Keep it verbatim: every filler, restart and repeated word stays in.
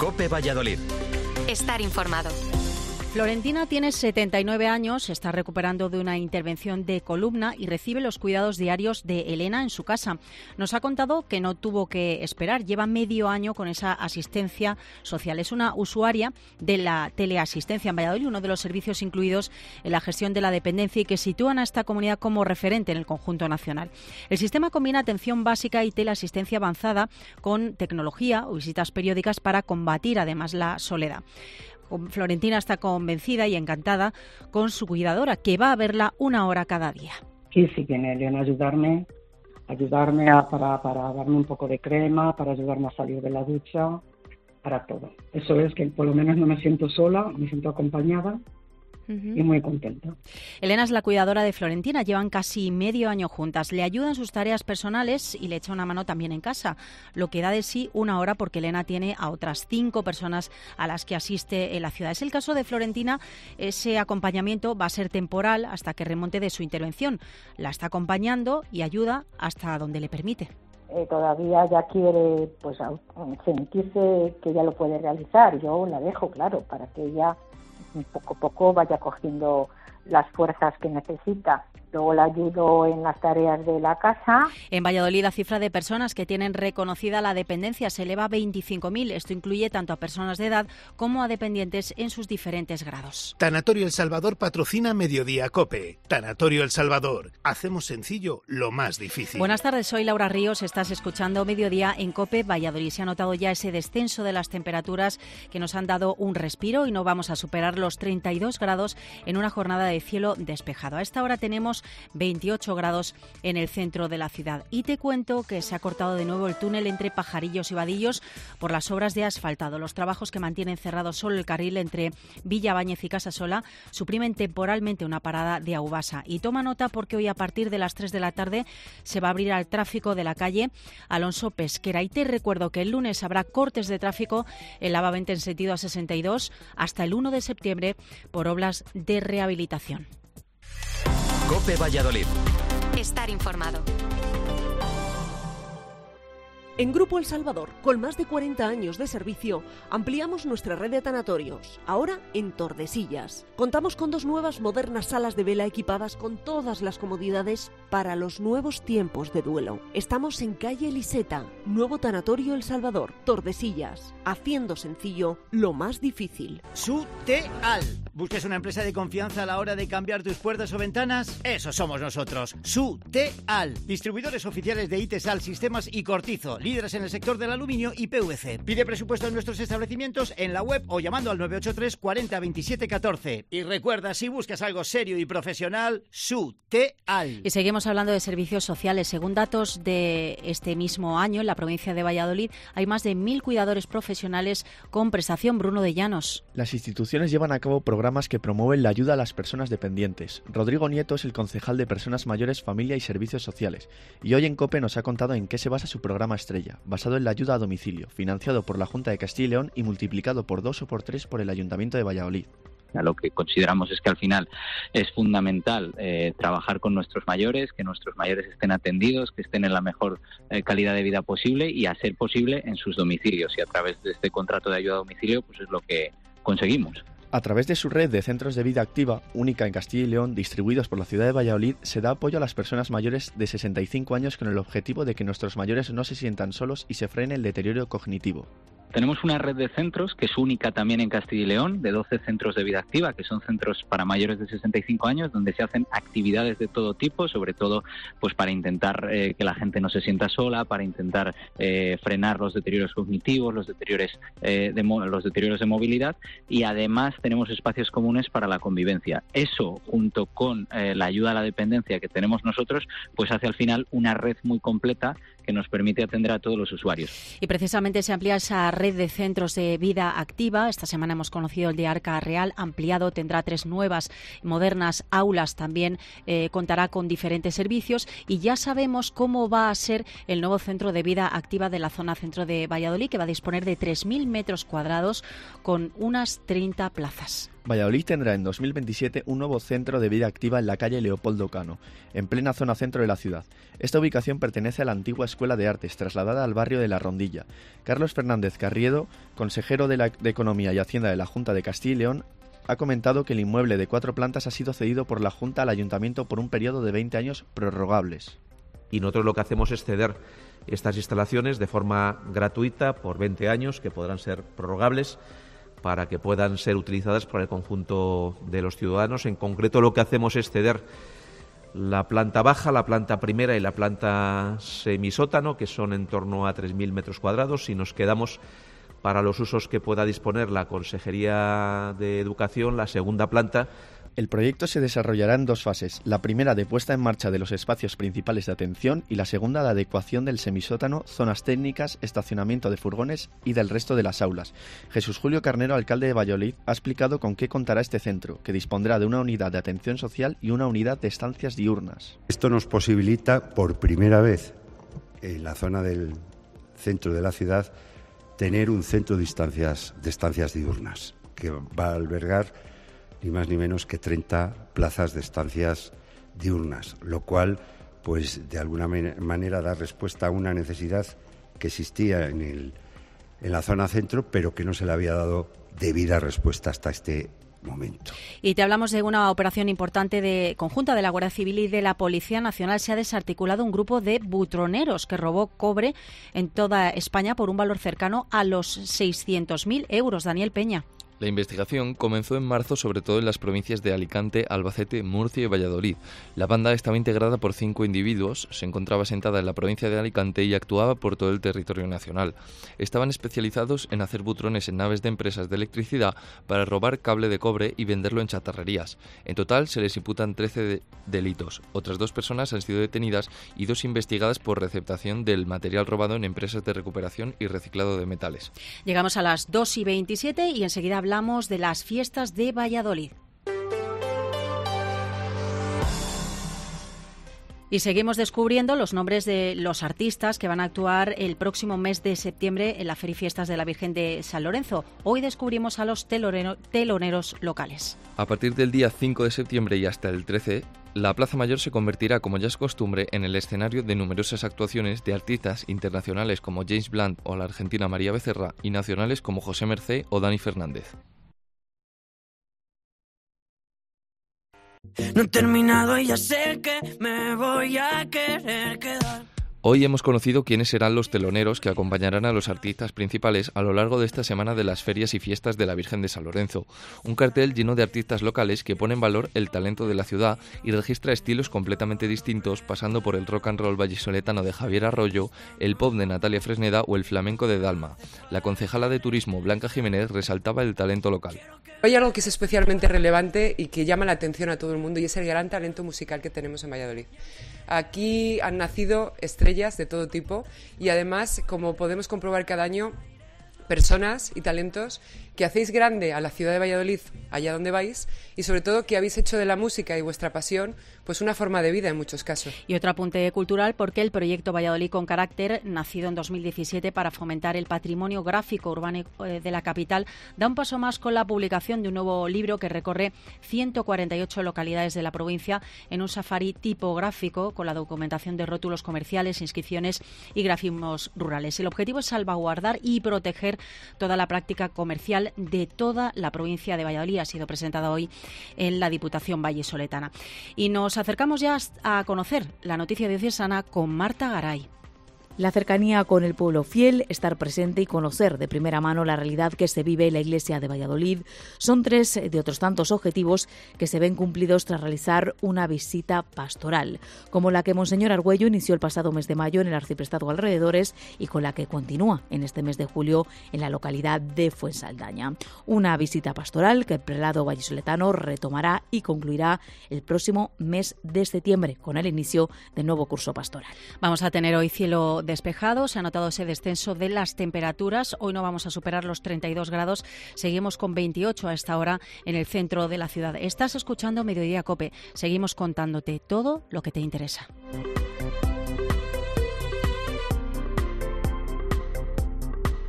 COPE Valladolid. Estar informado. Florentina tiene setenta y nueve años, está recuperando de una intervención de columna y recibe los cuidados diarios de Elena en su casa. Nos ha contado que no tuvo que esperar, lleva medio año con esa asistencia social. Es una usuaria de la teleasistencia en Valladolid, uno de los servicios incluidos en la gestión de la dependencia y que sitúan a esta comunidad como referente en el conjunto nacional. El sistema combina atención básica y teleasistencia avanzada con tecnología o visitas periódicas para combatir además la soledad. Florentina está convencida y encantada con su cuidadora, que va a verla una hora cada día. Sí, sí, viene Elena a ayudarme, ayudarme a, para, para darme un poco de crema, para ayudarme a salir de la ducha, para todo. Eso es que por lo menos no me siento sola, me siento acompañada. Uh-huh. Y muy contenta. Elena es la cuidadora de Florentina, llevan casi medio año juntas. Le ayuda en sus tareas personales y le echa una mano también en casa, lo que da de sí una hora porque Elena tiene a otras cinco personas a las que asiste en la ciudad. Es el caso de Florentina, ese acompañamiento va a ser temporal hasta que remonte de su intervención. La está acompañando y ayuda hasta donde le permite. Eh, todavía ya quiere pues sentirse que ella lo puede realizar. Yo la dejo, claro, para que ella poco a poco vaya cogiendo las fuerzas que necesita. Luego la ayudo en las tareas de la casa. En Valladolid la cifra de personas que tienen reconocida la dependencia se eleva a veinticinco mil. Esto incluye tanto a personas de edad como a dependientes en sus diferentes grados. Tanatorio El Salvador patrocina Mediodía COPE. Tanatorio El Salvador. Hacemos sencillo lo más difícil. Buenas tardes, soy Laura Ríos. Estás escuchando Mediodía en COPE Valladolid. Se ha notado ya ese descenso de las temperaturas que nos han dado un respiro y no vamos a superar los treinta y dos grados en una jornada de cielo despejado. A esta hora tenemos veintiocho grados en el centro de la ciudad. Y te cuento que se ha cortado de nuevo el túnel entre Pajarillos y Vadillos por las obras de asfaltado. Los trabajos que mantienen cerrado solo el carril entre Villa Báñez y Casasola suprimen temporalmente una parada de Aubasa. Y toma nota porque hoy a partir de las tres de la tarde se va a abrir al tráfico de la calle Alonso Pesquera. Y te recuerdo que el lunes habrá cortes de tráfico en la A V A veinte en sentido A sesenta y dos hasta el uno de septiembre por obras de rehabilitación. COPE Valladolid. Estar informado. En Grupo El Salvador, con más de cuarenta años de servicio, ampliamos nuestra red de tanatorios, ahora en Tordesillas. Contamos con dos nuevas modernas salas de vela equipadas con todas las comodidades para los nuevos tiempos de duelo. Estamos en calle Liseta, nuevo tanatorio El Salvador, Tordesillas, haciendo sencillo lo más difícil. Su-Te-Al. ¿Buscas una empresa de confianza a la hora de cambiar tus puertas o ventanas? Eso somos nosotros, Su-Te-Al. Distribuidores oficiales de Itesal, Sistemas y Cortizo. Líderes en el sector del aluminio y P V C. Pide presupuesto en nuestros establecimientos en la web o llamando al nueve ocho tres cuarenta veintisiete catorce. Y recuerda, si buscas algo serio y profesional, Su-Te-Al. Y seguimos hablando de servicios sociales. Según datos de este mismo año, en la provincia de Valladolid hay más de mil cuidadores profesionales con prestación. Bruno de Llanos. Las instituciones llevan a cabo programas que promueven la ayuda a las personas dependientes. Rodrigo Nieto es el concejal de Personas Mayores, Familia y Servicios Sociales. Y hoy en COPE nos ha contado en qué se basa su programa estrella, basado en la ayuda a domicilio, financiado por la Junta de Castilla y León y multiplicado por dos o por tres por el Ayuntamiento de Valladolid. Lo que consideramos es que al final es fundamental eh, trabajar con nuestros mayores, que nuestros mayores estén atendidos, que estén en la mejor eh, calidad de vida posible y, a ser posible, en sus domicilios. Y a través de este contrato de ayuda a domicilio, pues es lo que conseguimos. A través de su red de centros de vida activa, única en Castilla y León, distribuidos por la ciudad de Valladolid, se da apoyo a las personas mayores de sesenta y cinco años con el objetivo de que nuestros mayores no se sientan solos y se frene el deterioro cognitivo. Tenemos una red de centros que es única también en Castilla y León, de doce centros de vida activa, que son centros para mayores de sesenta y cinco años, donde se hacen actividades de todo tipo, sobre todo pues para intentar eh, que la gente no se sienta sola, para intentar eh, frenar los deterioros cognitivos, los deterioros, eh, de mo- los deterioros de movilidad, y además tenemos espacios comunes para la convivencia. Eso, junto con eh, la ayuda a la dependencia que tenemos nosotros, pues hace al final una red muy completa que nos permite atender a todos los usuarios. Y precisamente se amplía esa red de centros de vida activa. Esta semana hemos conocido el de Arca Real, ampliado, tendrá tres nuevas modernas aulas, también eh, contará con diferentes servicios y ya sabemos cómo va a ser el nuevo centro de vida activa de la zona centro de Valladolid, que va a disponer de tres mil metros cuadrados con unas treinta plazas. Valladolid tendrá en dos mil veintisiete un nuevo centro de vida activa en la calle Leopoldo Cano, en plena zona centro de la ciudad. Esta ubicación pertenece a la antigua Escuela de Artes, trasladada al barrio de La Rondilla. Carlos Fernández Carriedo, consejero de, la, de Economía y Hacienda de la Junta de Castilla y León, ha comentado que el inmueble de cuatro plantas ha sido cedido por la Junta al Ayuntamiento por un periodo de veinte años prorrogables. Y nosotros lo que hacemos es ceder estas instalaciones de forma gratuita por veinte años, que podrán ser prorrogables, para que puedan ser utilizadas por el conjunto de los ciudadanos. En concreto, lo que hacemos es ceder la planta baja, la planta primera y la planta semisótano, que son en torno a tres mil metros cuadrados, y nos quedamos para los usos que pueda disponer la Consejería de Educación, la segunda planta. El proyecto se desarrollará en dos fases, la primera de puesta en marcha de los espacios principales de atención y la segunda de adecuación del semisótano, zonas técnicas, estacionamiento de furgones y del resto de las aulas. Jesús Julio Carnero, alcalde de Valladolid, ha explicado con qué contará este centro, que dispondrá de una unidad de atención social y una unidad de estancias diurnas. Esto nos posibilita, por primera vez en la zona del centro de la ciudad, tener un centro de estancias, de estancias diurnas, que va a albergar ni más ni menos que treinta plazas de estancias diurnas, lo cual, pues, de alguna manera da respuesta a una necesidad que existía en, el, en la zona centro, pero que no se le había dado debida respuesta hasta este momento. Y te hablamos de una operación importante de conjunta de la Guardia Civil y de la Policía Nacional. Se ha desarticulado un grupo de butroneros que robó cobre en toda España por un valor cercano a los seiscientos mil euros. Daniel Peña. La investigación comenzó en marzo sobre todo en las provincias de Alicante, Albacete, Murcia y Valladolid. La banda estaba integrada por cinco individuos, se encontraba sentada en la provincia de Alicante y actuaba por todo el territorio nacional. Estaban especializados en hacer butrones en naves de empresas de electricidad para robar cable de cobre y venderlo en chatarrerías. En total se les imputan trece de- delitos. Otras dos personas han sido detenidas y dos investigadas por receptación del material robado en empresas de recuperación y reciclado de metales. Llegamos a las dos y veintisiete y enseguida hablamos Hablamos de las fiestas de Valladolid. Y seguimos descubriendo los nombres de los artistas que van a actuar el próximo mes de septiembre en la Feria y Fiestas de la Virgen de San Lorenzo. Hoy descubrimos a los telonero, teloneros locales. A partir del día cinco de septiembre y hasta el trece, la Plaza Mayor se convertirá, como ya es costumbre, en el escenario de numerosas actuaciones de artistas internacionales como James Blunt o la argentina María Becerra y nacionales como José Mercé o Dani Fernández. No he terminado y ya sé que me voy a querer quedar. Hoy hemos conocido quiénes serán los teloneros que acompañarán a los artistas principales a lo largo de esta semana de las ferias y fiestas de la Virgen de San Lorenzo. Un cartel lleno de artistas locales que pone en valor el talento de la ciudad y registra estilos completamente distintos, pasando por el rock and roll vallisoletano de Javier Arroyo, el pop de Natalia Fresneda o el flamenco de Dalma. La concejala de Turismo, Blanca Jiménez, resaltaba el talento local. Hay algo que es especialmente relevante y que llama la atención a todo el mundo, y es el gran talento musical que tenemos en Valladolid. Aquí han nacido estrellas de todo tipo y además, como podemos comprobar cada año, personas y talentos que hacéis grande a la ciudad de Valladolid, allá donde vais, y sobre todo que habéis hecho de la música y vuestra pasión pues una forma de vida en muchos casos. Y otro apunte cultural, porque el proyecto Valladolid con Carácter, nacido en dos mil diecisiete para fomentar el patrimonio gráfico urbano de la capital, da un paso más con la publicación de un nuevo libro que recorre ciento cuarenta y ocho localidades de la provincia en un safari tipográfico con la documentación de rótulos comerciales, inscripciones y grafismos rurales. El objetivo es salvaguardar y proteger toda la práctica comercial de toda la provincia de Valladolid. Ha sido presentada hoy en la Diputación vallisoletana. Y nos acercamos ya a conocer la noticia diocesana con Marta Garay. La cercanía con el pueblo fiel, estar presente y conocer de primera mano la realidad que se vive en la Iglesia de Valladolid son tres de otros tantos objetivos que se ven cumplidos tras realizar una visita pastoral, como la que Monseñor Argüello inició el pasado mes de mayo en el Arciprestazgo Alrededores y con la que continúa en este mes de julio en la localidad de Fuensaldaña. Una visita pastoral que el prelado vallisoletano retomará y concluirá el próximo mes de septiembre con el inicio del nuevo curso pastoral. Vamos a tener hoy cielo despejado, se ha notado ese descenso de las temperaturas. Hoy no vamos a superar los treinta y dos grados, seguimos con veintiocho a esta hora en el centro de la ciudad. Estás escuchando Mediodía COPE, seguimos contándote todo lo que te interesa.